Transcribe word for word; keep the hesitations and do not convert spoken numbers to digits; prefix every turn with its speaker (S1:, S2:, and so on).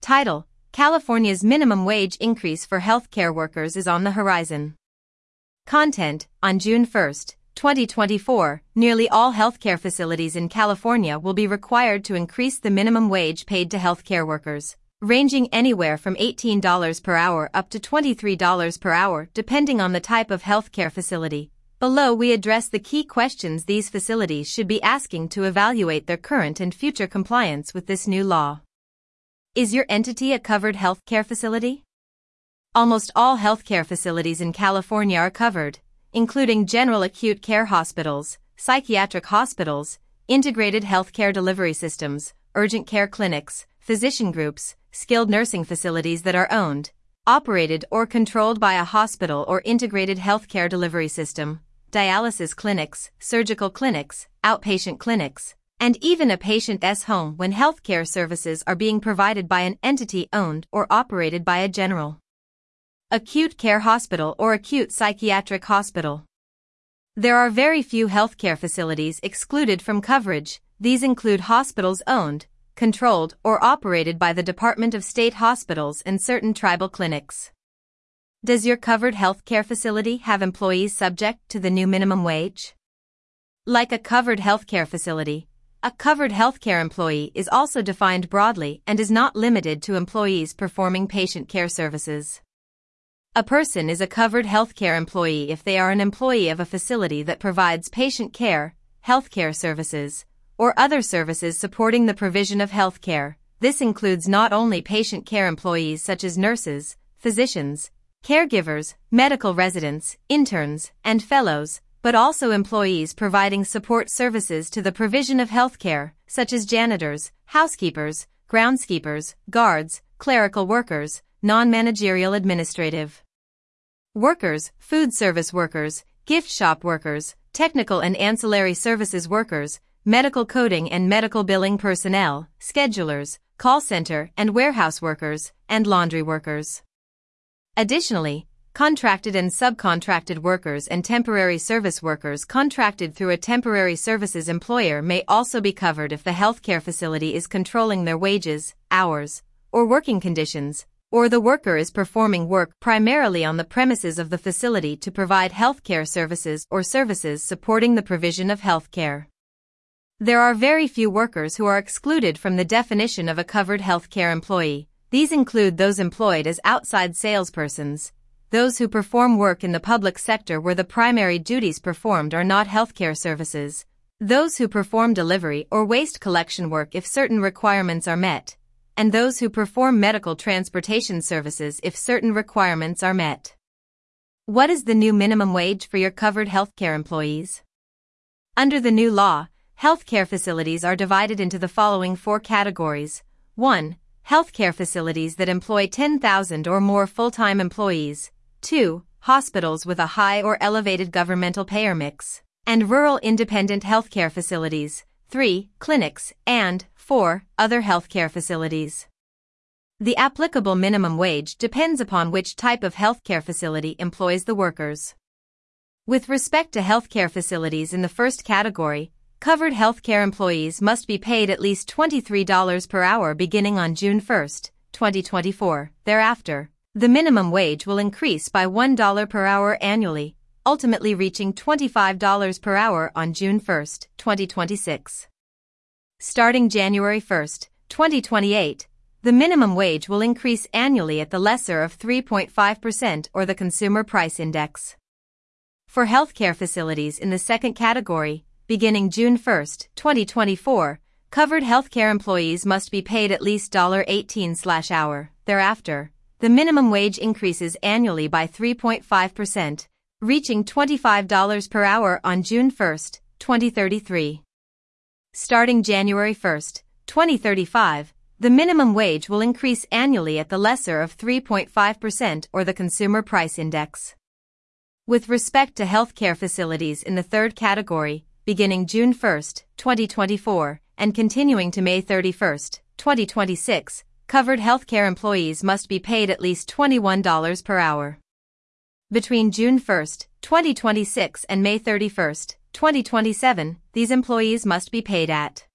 S1: Title: California's minimum wage increase for healthcare workers is on the horizon. Content: On June first, twenty twenty-four, nearly all healthcare facilities in California will be required to increase the minimum wage paid to healthcare workers, ranging anywhere from eighteen dollars per hour up to twenty-three dollars per hour depending on the type of healthcare facility. Below we address the key questions these facilities should be asking to evaluate their current and future compliance with this new law. Is your entity a covered healthcare facility? Almost all healthcare facilities in California are covered, including general acute care hospitals, psychiatric hospitals, integrated healthcare delivery systems, urgent care clinics, physician groups, skilled nursing facilities that are owned, operated or controlled by a hospital or integrated healthcare delivery system, dialysis clinics, surgical clinics, outpatient clinics, and even a patient's home when healthcare services are being provided by an entity owned or operated by a general acute care hospital or acute psychiatric hospital. There are very few healthcare facilities excluded from coverage. These include hospitals owned, controlled, or operated by the Department of State hospitals and certain tribal clinics. Does your covered healthcare facility have employees subject to the new minimum wage? Like a covered healthcare facility, a covered healthcare employee is also defined broadly and is not limited to employees performing patient care services. A person is a covered healthcare employee if they are an employee of a facility that provides patient care, healthcare services, or other services supporting the provision of healthcare. This includes not only patient care employees such as nurses, physicians, caregivers, medical residents, interns, and fellows, but also employees providing support services to the provision of healthcare, such as janitors, housekeepers, groundskeepers, guards, clerical workers, non-managerial administrative workers, food service workers, gift shop workers, technical and ancillary services workers, medical coding and medical billing personnel, schedulers, call center and warehouse workers, and laundry workers. Additionally, contracted and subcontracted workers and temporary service workers contracted through a temporary services employer may also be covered if the healthcare facility is controlling their wages, hours, or working conditions, or the worker is performing work primarily on the premises of the facility to provide healthcare services or services supporting the provision of healthcare. There are very few workers who are excluded from the definition of a covered healthcare employee. These include those employed as outside salespersons, those who perform work in the public sector where the primary duties performed are not healthcare services, those who perform delivery or waste collection work if certain requirements are met, and those who perform medical transportation services if certain requirements are met. What is the new minimum wage for your covered healthcare employees? Under the new law, healthcare facilities are divided into the following four categories. one. Healthcare facilities that employ ten thousand or more full-time employees. two. Hospitals with a high or elevated governmental payer mix. And rural independent healthcare facilities. three. Clinics. And four. Other healthcare facilities. The applicable minimum wage depends upon which type of healthcare facility employs the workers. With respect to healthcare facilities in the first category, covered healthcare employees must be paid at least twenty-three dollars per hour beginning on June first, twenty twenty-four. Thereafter, the minimum wage will increase by one dollar per hour annually, ultimately reaching twenty-five dollars per hour on June first, twenty twenty-six. Starting January first, twenty twenty-eight, the minimum wage will increase annually at the lesser of three point five percent or the Consumer Price Index. For healthcare facilities in the second category, beginning June first, twenty twenty-four, covered healthcare employees must be paid at least eighteen dollars per hour. Thereafter, the minimum wage increases annually by three point five percent, reaching twenty-five dollars per hour on June first, twenty thirty-three. Starting January first, twenty thirty-five, the minimum wage will increase annually at the lesser of three point five percent or the Consumer Price Index. With respect to healthcare facilities in the third category, beginning June first, twenty twenty-four, and continuing to May thirty-first, twenty twenty-six, covered healthcare employees must be paid at least twenty-one dollars per hour. Between June first, twenty twenty-six and May thirty-first, twenty twenty-seven, these employees must be paid at